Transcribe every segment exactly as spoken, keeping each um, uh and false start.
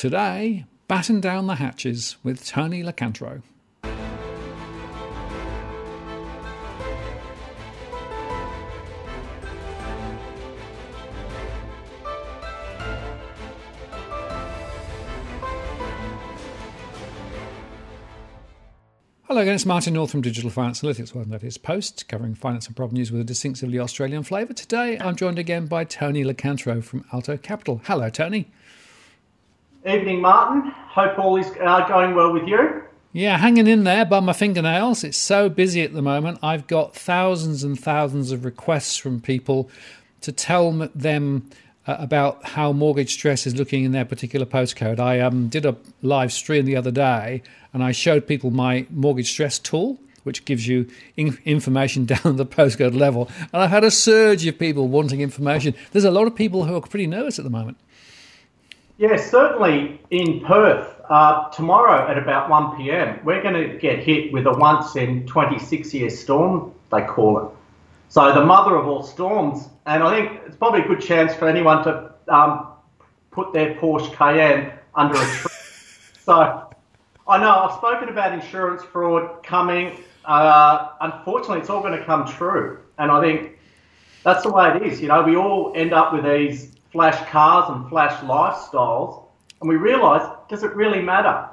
Today, batten down the hatches with Tony Locantro. Hello again, it's Martin North from Digital Finance Analytics, one that is Post, covering finance and problem news with a distinctively Australian flavour. Today, I'm joined again by Tony Locantro from Alto Capital. Hello, Tony. Evening, Martin. Hope all is uh, going well with you. Yeah, hanging in there by my fingernails. It's so busy at the moment. I've got thousands and thousands of requests from people to tell them uh, about how mortgage stress is looking in their particular postcode. I um, did a live stream the other day and I showed people my mortgage stress tool, which gives you in- information down the postcode level. And I've had a surge of people wanting information. There's a lot of people who are pretty nervous at the moment. Yes, certainly in Perth. Uh, tomorrow at about one p.m, we're going to get hit with a once in twenty-six year storm, they call it. So the mother of all storms. And I think it's probably a good chance for anyone to um, put their Porsche Cayenne under a tree. So I know I've spoken about insurance fraud coming. Uh, unfortunately, it's all going to come true. And I think that's the way it is. You know, we all end up with these flash cars and flash lifestyles, and we realise, does it really matter?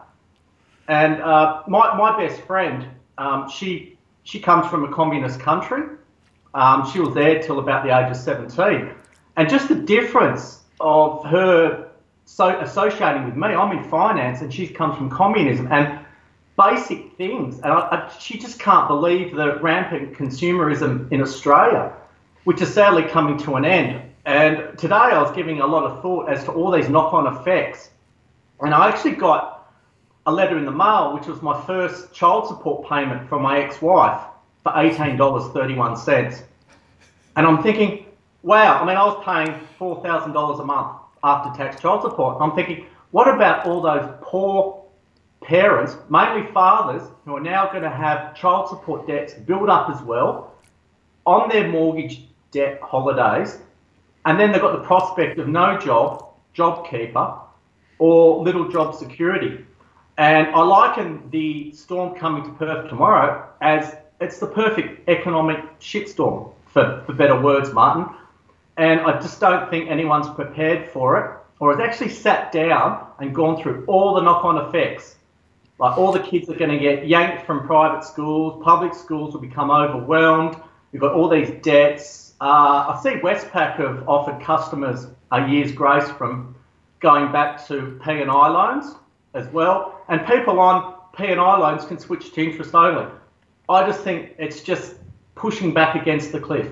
And uh, my my best friend, um, she she comes from a communist country. Um, she was there till about the age of seventeen, and just the difference of her so associating with me. I'm in finance, and she comes from communism, and basic things. And I, I, she just can't believe the rampant consumerism in Australia, which is sadly coming to an end. And today I was giving a lot of thought as to all these knock-on effects. And I actually got a letter in the mail, which was my first child support payment from my ex-wife for eighteen dollars and thirty-one cents. And I'm thinking, wow, I mean, I was paying four thousand dollars a month after-tax child support. I'm thinking, what about all those poor parents, mainly fathers, who are now going to have child support debts build up as well on their mortgage debt holidays? And then they've got the prospect of no job, JobKeeper, or little job security. And I liken the storm coming to Perth tomorrow as it's the perfect economic shitstorm, for, for better words, Martin. And I just don't think anyone's prepared for it or has actually sat down and gone through all the knock-on effects. Like, all the kids are going to get yanked from private schools, public schools will become overwhelmed, we've got all these debts. Uh, I see Westpac have offered customers a year's grace from going back to P and I loans as well. And people on P and I loans can switch to interest only. I just think it's just pushing back against the cliff.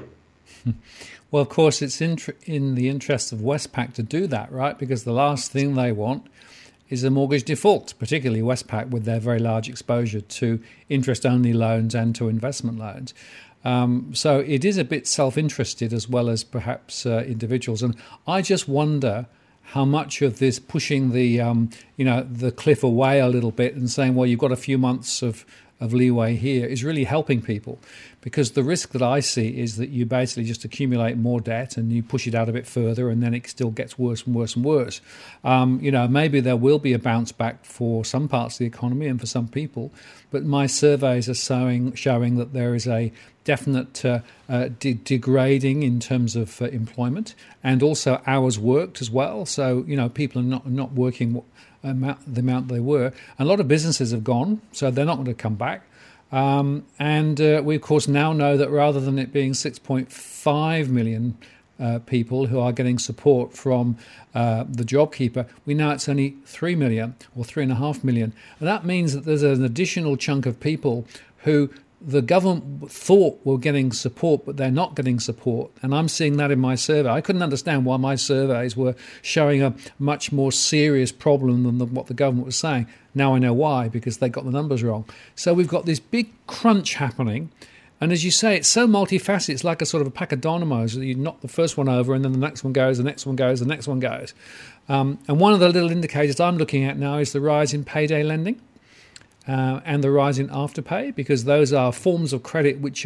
Well, of course, it's in, tr- in the interest of Westpac to do that, right? Because the last thing they want is a mortgage default, particularly Westpac with their very large exposure to interest-only loans and to investment loans. Um, so it is a bit self-interested as well as perhaps uh, individuals. And I just wonder how much of this pushing the, um, you know, the cliff away a little bit and saying, well, you've got a few months of, of leeway here is really helping people. Because the risk that I see is that you basically just accumulate more debt and you push it out a bit further and then it still gets worse and worse and worse. Um, you know, maybe there will be a bounce back for some parts of the economy and for some people, but my surveys are showing, showing that there is a definite uh, uh, de- degrading in terms of uh, employment and also hours worked as well. So, you know, people are not, not working amount, the amount they were. And a lot of businesses have gone, so they're not going to come back. Um, and uh, we, of course, now know that rather than it being six point five million uh, people who are getting support from uh, the JobKeeper, we know it's only three million or three and a half million. And that means that there's an additional chunk of people who the government thought were getting support, but they're not getting support. And I'm seeing that in my survey. I couldn't understand why my surveys were showing a much more serious problem than the, what the government was saying. Now I know why, because they got the numbers wrong. So we've got this big crunch happening. And as you say, it's so multifaceted. It's like a sort of a pack of dynamos. You knock the first one over and then the next one goes, the next one goes, the next one goes. Um, and one of the little indicators I'm looking at now is the rise in payday lending. Uh, and the rise in afterpay, because those are forms of credit which are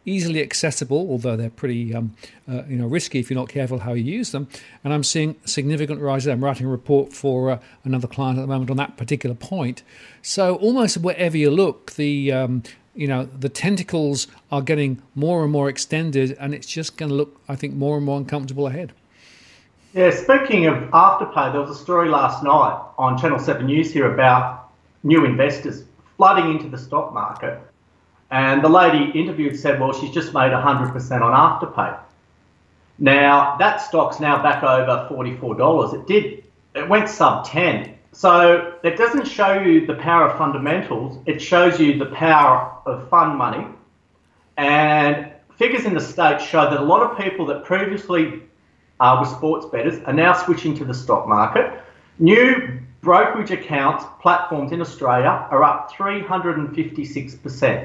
easily accessible, although they're pretty um, uh, you know risky if you're not careful how you use them. And I'm seeing significant rise there. I'm writing a report for uh, another client at the moment on that particular point. So almost wherever you look, the um, you know the tentacles are getting more and more extended, and it's just going to look, I think, more and more uncomfortable ahead. Yeah, speaking of Afterpay, there was a story last night on Channel seven News here about new investors flooding into the stock market. And the lady interviewed said, well, she's just made one hundred percent on Afterpay. Now, that stock's now back over forty-four dollars. It did, it went sub ten. So it doesn't show you the power of fundamentals. It shows you the power of fund money. And figures in the States show that a lot of people that previously Uh, with sports bettors are now switching to the stock market. New brokerage accounts, platforms in Australia are up three hundred fifty-six percent.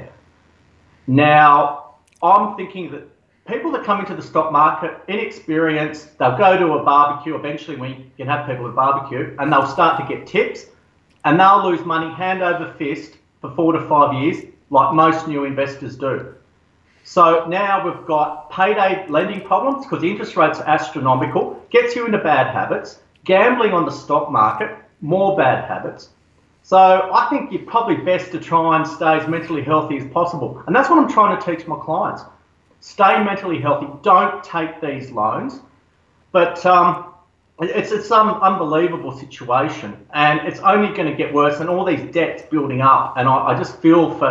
Now, I'm thinking that people that come into the stock market, inexperienced, they'll go to a barbecue, eventually when you can have people at a barbecue, and they'll start to get tips, and they'll lose money hand over fist for four to five years, like most new investors do. So now we've got payday lending problems because the interest rates are astronomical, gets you into bad habits, gambling on the stock market, more bad habits. So I think you're probably best to try and stay as mentally healthy as possible. And that's what I'm trying to teach my clients. Stay mentally healthy. Don't take these loans. But um, it's, it's some unbelievable situation, and it's only going to get worse, and all these debts building up. And I, I just feel for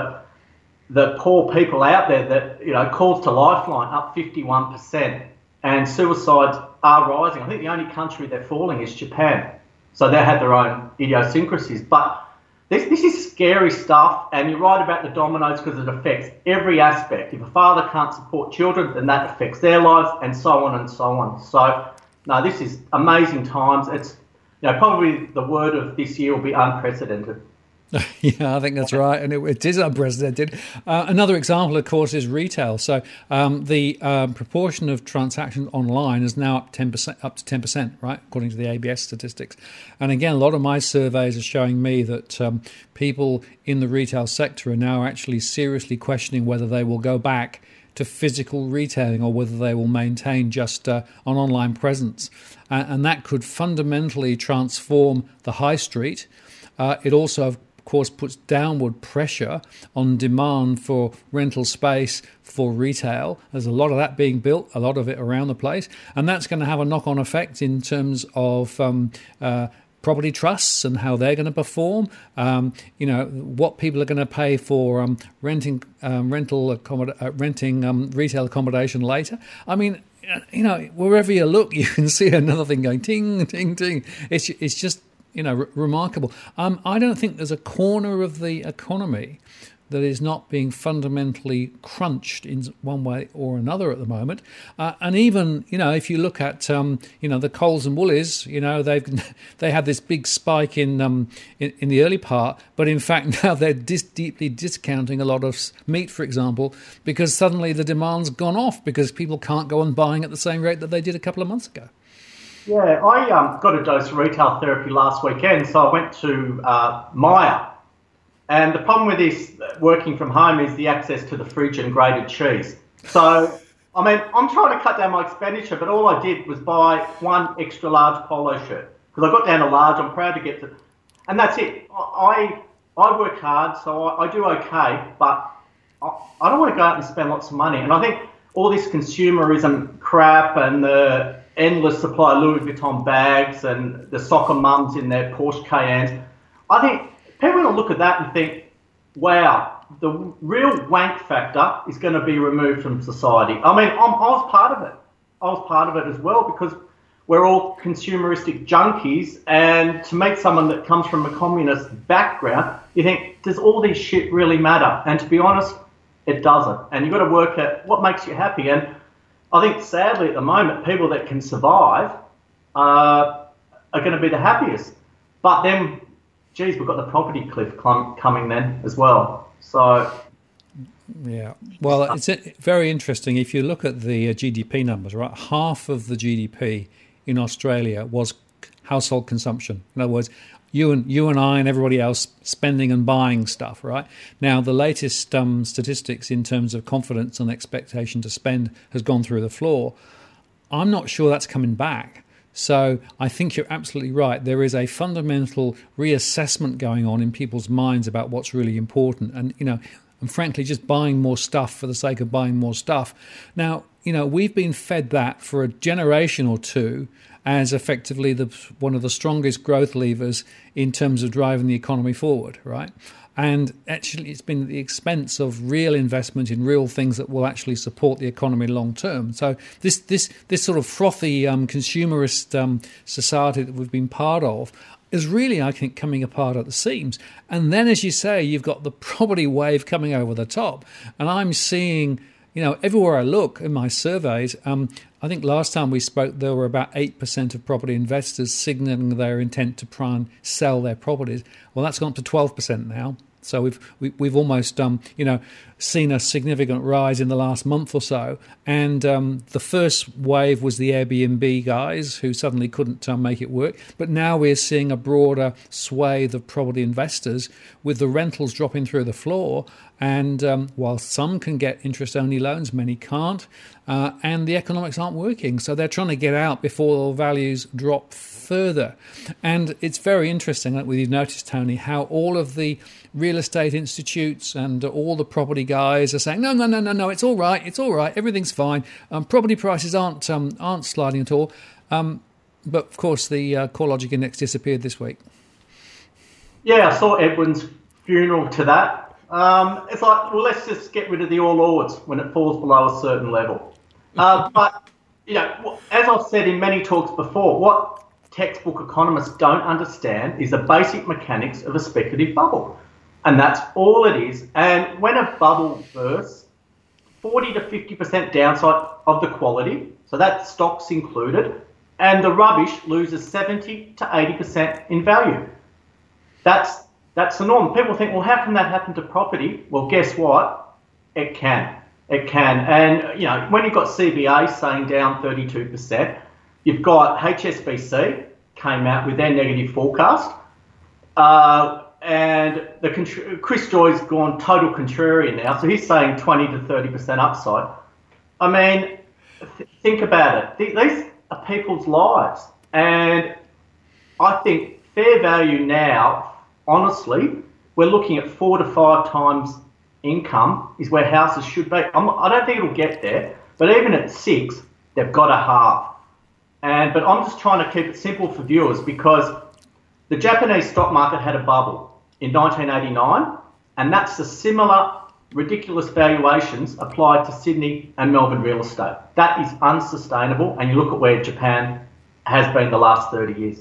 the poor people out there that, you know, calls to Lifeline up fifty-one percent, and suicides are rising. I think the only country they're falling is Japan. So they have their own idiosyncrasies. But this this is scary stuff, and you're right about the dominoes because it affects every aspect. If a father can't support children, then that affects their lives, and so on and so on. So, no, this is amazing times. It's, you know, probably the word of this year will be unprecedented. Yeah, I think that's right, and it, it is unprecedented. Uh, another example, of course, is retail. So um, the um, proportion of transactions online is now up ten percent, up to ten percent, right, according to the A B S statistics. And again, a lot of my surveys are showing me that um, people in the retail sector are now actually seriously questioning whether they will go back to physical retailing or whether they will maintain just uh, an online presence. Uh, and that could fundamentally transform the high street. Uh, it also, of course, puts downward pressure on demand for rental space for retail. There's a lot of that being built, a lot of it around the place, and that's going to have a knock-on effect in terms of um, uh, property trusts and how they're going to perform. Um, you know, what people are going to pay for um, renting um, rental accommod- uh, renting um, retail accommodation later. I mean, you know, wherever you look, you can see another thing going ting, ting, ting. It's it's just, you know, r- remarkable. Um, I don't think there's a corner of the economy that is not being fundamentally crunched in one way or another at the moment. Uh, and even, you know, if you look at, um, you know, the Coles and Woolies, you know, they've they had this big spike in, um, in in the early part, but in fact now they're dis- deeply discounting a lot of meat, for example, because suddenly the demand's gone off because people can't go on buying at the same rate that they did a couple of months ago. Yeah, I um, got a dose of retail therapy last weekend, so I went to uh, Myer. And the problem with this working from home is the access to the fridge and grated cheese. So, I mean, I'm trying to cut down my expenditure, but all I did was buy one extra large polo shirt because I got down to large. I'm proud to get to, and that's it. I I work hard, so I, I do okay, but I, I don't want to go out and spend lots of money. And I think all this consumerism crap and the endless supply of Louis Vuitton bags and the soccer mums in their Porsche Cayennes, I think people are going to look at that and think, wow, the real wank factor is going to be removed from society. I mean, I'm, I was part of it. I was part of it as well because we're all consumeristic junkies, and to meet someone that comes from a communist background, you think, does all this shit really matter? And to be honest, it doesn't. And you've got to work at what makes you happy. And I think, sadly, at the moment, people that can survive uh, are going to be the happiest. But then, geez, we've got the property cliff coming then as well. So, yeah. Well, it's very interesting. If you look at the G D P numbers, right, half of the G D P in Australia was household consumption. In other words, you and you and I and everybody else spending and buying stuff, right? Now, the latest um, statistics in terms of confidence and expectation to spend has gone through the floor. I'm not sure that's coming back. So I think you're absolutely right. There is a fundamental reassessment going on in people's minds about what's really important. And, you know, and frankly, just buying more stuff for the sake of buying more stuff. Now, you know, we've been fed that for a generation or two as effectively the one of the strongest growth levers in terms of driving the economy forward, right? And actually, it's been at the expense of real investment in real things that will actually support the economy long term. So this this this sort of frothy um, consumerist um, society that we've been part of is really, I think, coming apart at the seams. And then, as you say, you've got the property wave coming over the top. And I'm seeing, you know, everywhere I look in my surveys, um, I think last time we spoke, there were about eight percent of property investors signaling their intent to try and sell their properties. Well, that's gone to twelve percent now. So we've we, we've almost um, you know seen a significant rise in the last month or so. And um, the first wave was the Airbnb guys who suddenly couldn't uh, make it work. But now we're seeing a broader swathe of property investors with the rentals dropping through the floor. And um, while some can get interest-only loans, many can't. Uh, and the economics aren't working. So they're trying to get out before the values drop further. And it's very interesting, like you've noticed, Tony, how all of the real estate institutes and all the property guys are saying, no, no, no, no, no, it's all right, it's all right, everything's fine. Um, property prices aren't um, aren't sliding at all. Um, but, of course, the uh, CoreLogic Index disappeared this week. Yeah, I saw Edwin's funeral to that. Um, it's like, well, let's just get rid of the All Ords when it falls below a certain level. Uh, but, you know, as I've said in many talks before, what textbook economists don't understand is the basic mechanics of a speculative bubble. And that's all it is. And when a bubble bursts, forty to fifty percent downside of the quality, so that stock's included, and the rubbish loses seventy to eighty percent in value. That's That's the norm. People think, well, how can that happen to property? Well, guess what? It can. It can. And, you know, when you've got C B A saying down thirty-two percent, you've got H S B C came out with their negative forecast. Uh, and the Chris Joy's gone total contrarian now. So he's saying twenty to thirty percent upside. I mean, th- think about it. These are people's lives. And I think fair value now, honestly, we're looking at four to five times income is where houses should be. I'm, I don't think it'll get there, but even at six, they've got a half. And but I'm just trying to keep it simple for viewers because the Japanese stock market had a bubble in nineteen eighty-nine, and that's the similar ridiculous valuations applied to Sydney and Melbourne real estate. That is unsustainable, and you look at where Japan has been the last thirty years.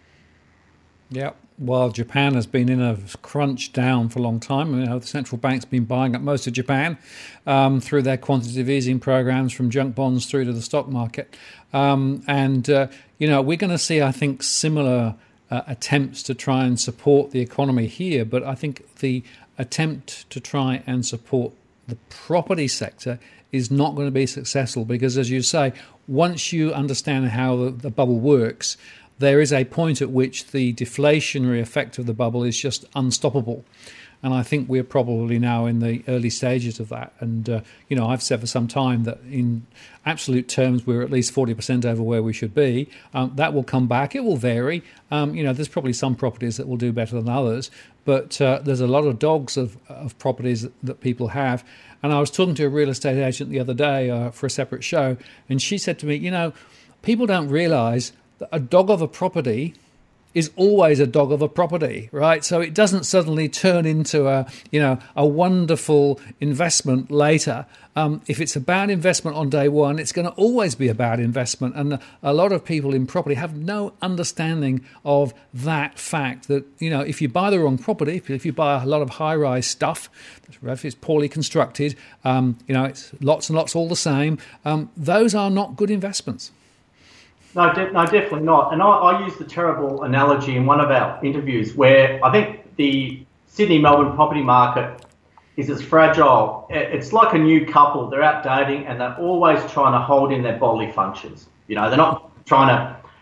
Yeah. Well, Japan has been in a crunch down for a long time. You know, the central bank's been buying up most of Japan um, through their quantitative easing programs, from junk bonds through to the stock market. Um, and, uh, you know, we're going to see, I think, similar uh, attempts to try and support the economy here. But I think the attempt to try and support the property sector is not going to be successful because, as you say, once you understand how the, the bubble works, there is a point at which the deflationary effect of the bubble is just unstoppable. And I think we're probably now in the early stages of that. And, uh, you know, I've said for some time that in absolute terms, we're at least forty percent over where we should be. Um, that will come back. It will vary. Um, you know, there's probably some properties that will do better than others. But uh, there's a lot of dogs of, of properties that, that people have. And I was talking to a real estate agent the other day uh, for a separate show. And she said to me, you know, people don't realise a dog of a property is always a dog of a property, right? So it doesn't suddenly turn into a, you know, a wonderful investment later. Um, if it's a bad investment on day one, it's going to always be a bad investment. And a lot of people in property have no understanding of that fact that, you know, if you buy the wrong property, if you buy a lot of high-rise stuff, if it's poorly constructed, um, you know, it's lots and lots all the same, um, those are not good investments. No, de- no, definitely not. And I, I used the terrible analogy in one of our interviews where I think the Sydney-Melbourne property market is as fragile. It's like a new couple. They're out dating and they're always trying to hold in their bodily functions. You know, they're not trying to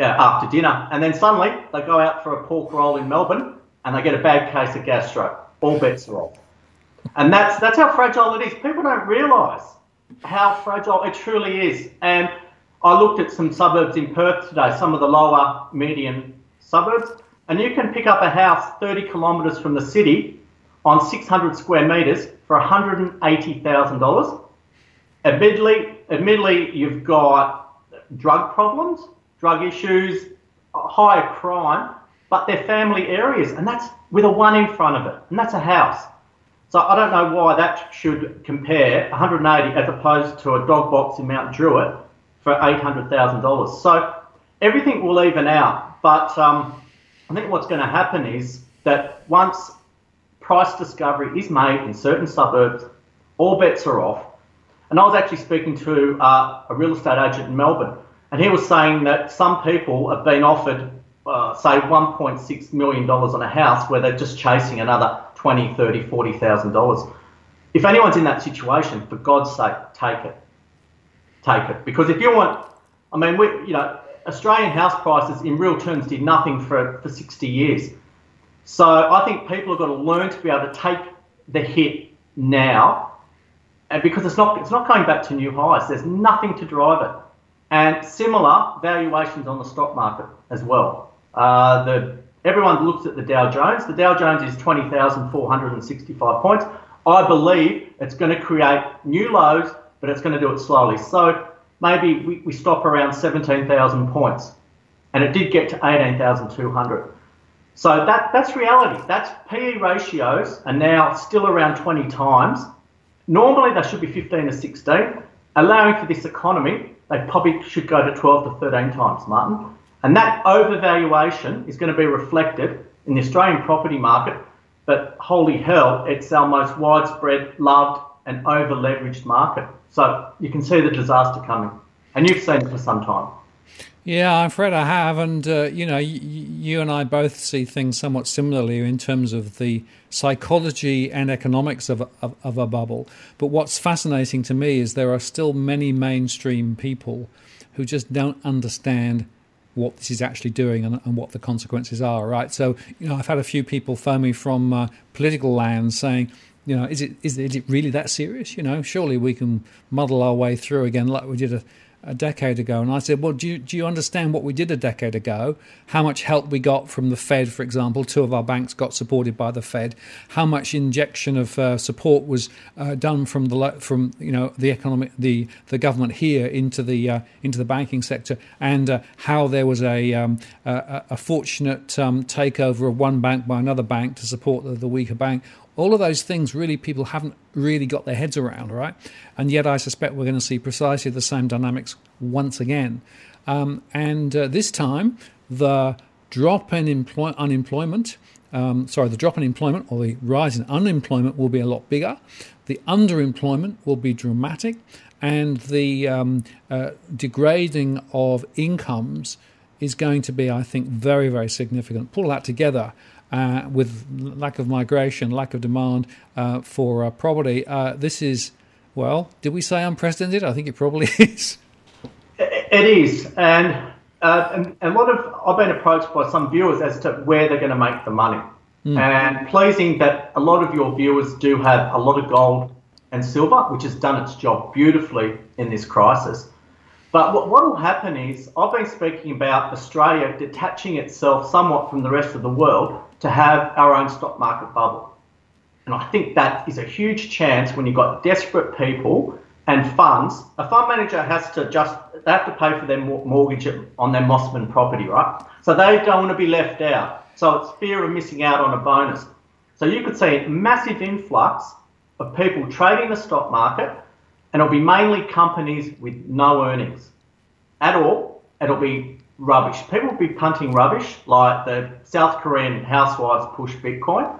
yeah, after dinner. And then suddenly they go out for a pork roll in Melbourne and they get a bad case of gastro. All bets are off. And that's that's how fragile it is. People don't realise how fragile it truly is. And I looked at some suburbs in Perth today, some of the lower median suburbs, and you can pick up a house thirty kilometres from the city on six hundred square metres for one hundred eighty thousand dollars. Admittedly, admittedly, you've got drug problems, drug issues, higher crime, but they're family areas, and that's with a one in front of it, and that's a house. So I don't know why that should compare one hundred eighty as opposed to a dog box in Mount Druitt for eight hundred thousand dollars. So everything will even out, but um, I think what's going to happen is that once price discovery is made in certain suburbs, all bets are off. And I was actually speaking to uh, a real estate agent in Melbourne, and he was saying that some people have been offered, uh, say, one point six million dollars on a house where they're just chasing another twenty thousand dollars, thirty thousand dollars, forty thousand dollars. If anyone's in that situation, for God's sake, take it. Take it. Because if you want, I mean, we, you know, Australian house prices in real terms did nothing for, for sixty years. So I think people have got to learn to be able to take the hit now, and because it's not it's not going back to new highs. There's nothing to drive it. And similar valuations on the stock market as well. Uh, the everyone looks at the Dow Jones. The Dow Jones is twenty thousand four hundred sixty-five points. I believe it's going to create new lows, but it's going to do it slowly. So maybe we, we stop around seventeen thousand points, and it did get to eighteen thousand two hundred. So that that's reality. That's P E ratios are now still around twenty times. Normally they should be fifteen to sixteen. Allowing for this economy, they probably should go to twelve to thirteen times, Martin. And that overvaluation is going to be reflected in the Australian property market. But holy hell, it's our most widespread, loved and over-leveraged market. So you can see the disaster coming. And you've seen it for some time. Yeah, I'm afraid I have. And, uh, you know, y- you and I both see things somewhat similarly in terms of the psychology and economics of a, of, of a bubble. But what's fascinating to me is there are still many mainstream people who just don't understand what this is actually doing and, and what the consequences are, right? So, you know, I've had a few people phone me from uh, political land saying, you know, is it, is it is it really that serious? You know, surely we can muddle our way through again like we did a, a decade ago. And I said, well, do you, do you understand what we did a decade ago? How much help we got from the Fed, for example? Two of our banks got supported by the Fed. How much injection of uh, support was uh, done from the from you know the economic the the government here into the uh, into the banking sector, and uh, how there was a um, a, a fortunate um, takeover of one bank by another bank to support the, the weaker bank. All of those things really people haven't really got their heads around, right? And yet I suspect we're going to see precisely the same dynamics once again. Um, and uh, this time, the drop in employ- unemployment, um, sorry, the drop in employment or the rise in unemployment will be a lot bigger. The underemployment will be dramatic. And the um, uh, degrading of incomes is going to be, I think, very, very significant. Pull that together. Uh, with lack of migration, lack of demand uh, for uh, property. Uh, this is, well, did we say unprecedented? I think it probably is. It is. And, uh, and, and a lot of, I've been approached by some viewers as to where they're going to make the money. Mm. And pleasing that a lot of your viewers do have a lot of gold and silver, which has done its job beautifully in this crisis. But what will happen is, I've been speaking about Australia detaching itself somewhat from the rest of the world to have our own stock market bubble. And I think that is a huge chance when you've got desperate people and funds. A fund manager has to just, they have to pay for their mortgage on their Mossman property, right? So they don't want to be left out. So it's fear of missing out on a bonus. So you could see a massive influx of people trading the stock market, and it'll be mainly companies with no earnings at all. It'll be rubbish. People will be punting rubbish, like the South Korean housewives push Bitcoin.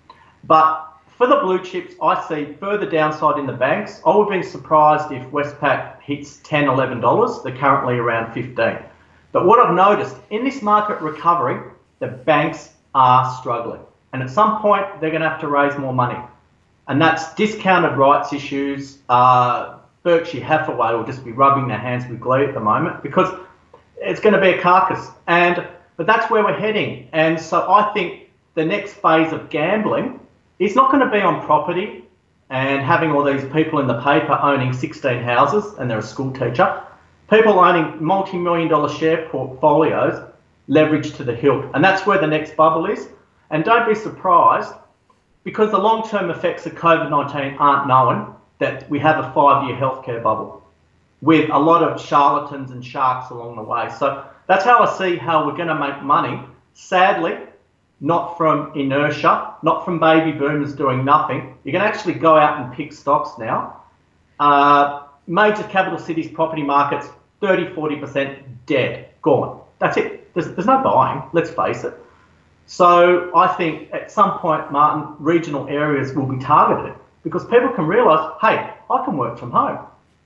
But for the blue chips, I see further downside in the banks. I would be surprised if Westpac hits ten dollars, eleven dollars. They're currently around fifteen dollars. But what I've noticed, in this market recovery, the banks are struggling. And at some point, they're going to have to raise more money. And that's discounted rights issues. Uh, Berkshire Hathaway will just be rubbing their hands with glee at the moment, because it's going to be a carcass. And but that's where we're heading. And so I think the next phase of gambling is not going to be on property and having all these people in the paper owning sixteen houses and they're a school teacher. People owning multi-million dollar share portfolios leveraged to the hilt. And that's where the next bubble is. And don't be surprised, because the long-term effects of COVID nineteen aren't known, that we have a five-year healthcare bubble with a lot of charlatans and sharks along the way. So that's how I see how we're going to make money. Sadly, not from inertia, not from baby boomers doing nothing. You can actually go out and pick stocks now. Uh, major capital cities property markets, thirty, forty percent dead, gone. That's it. There's, there's no buying, let's face it. So I think at some point, Martin, regional areas will be targeted because people can realise, hey, I can work from home.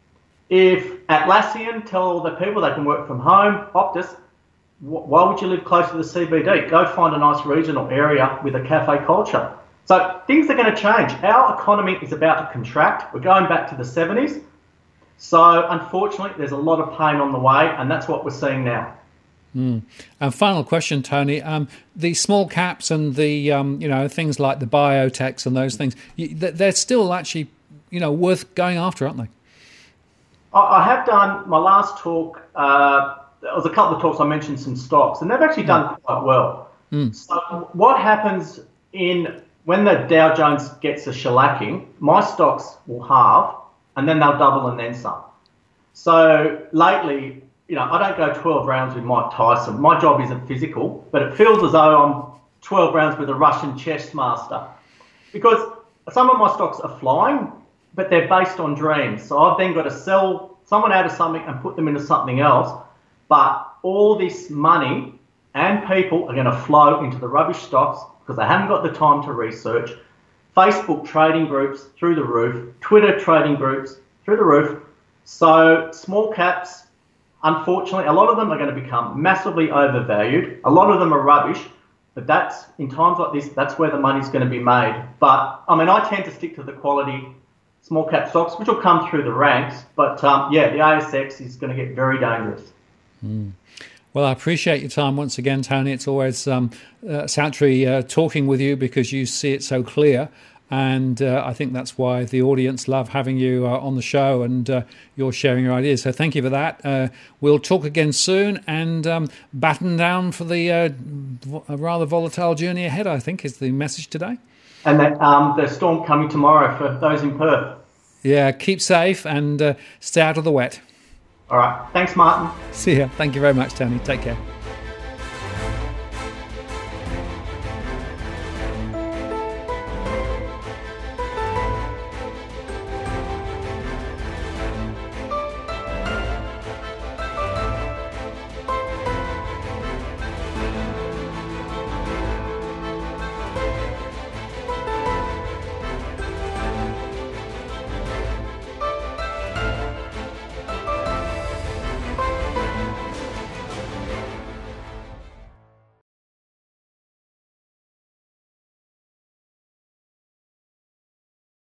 If Atlassian tell all the people they can work from home, Optus, why would you live close to the C B D? Go find a nice regional area with a cafe culture. So things are going to change. Our economy is about to contract. We're going back to the seventies. So unfortunately, there's a lot of pain on the way, and that's what we're seeing now. Mm. And final question, Tony. Um, the small caps and the um, you know things like the biotechs and those things, they're still actually you know worth going after, aren't they? I have done my last talk. Uh, there was a couple of talks. I mentioned some stocks, and they've actually done quite well. Mm. So what happens in when the Dow Jones gets a shellacking? My stocks will halve, and then they'll double and then some. So lately, you know, I don't go twelve rounds with Mike Tyson. My job isn't physical, but it feels as though I'm twelve rounds with a Russian chess master, because some of my stocks are flying, but they're based on dreams. So I've then got to sell someone out of something and put them into something else. But all this money and people are going to flow into the rubbish stocks because they haven't got the time to research. Facebook trading groups through the roof, Twitter trading groups through the roof. So small caps, unfortunately, a lot of them are going to become massively overvalued. A lot of them are rubbish. But that's, in times like this, that's where the money's going to be made. But, I mean, I tend to stick to the quality small cap stocks, which will come through the ranks. But, um, yeah, the A S X is going to get very dangerous. Mm. Well, I appreciate your time once again, Tony. It's always um, uh, satisfactory uh, talking with you because you see it so clear. And uh, I think that's why the audience love having you uh, on the show and uh, you're sharing your ideas. So thank you for that. Uh, we'll talk again soon and um, batten down for the uh, a rather volatile journey ahead, I think, is the message today. And that, um, the storm coming tomorrow for those in Perth. Yeah, keep safe and uh, stay out of the wet. All right. Thanks, Martin. See ya. Thank you very much, Tony. Take care.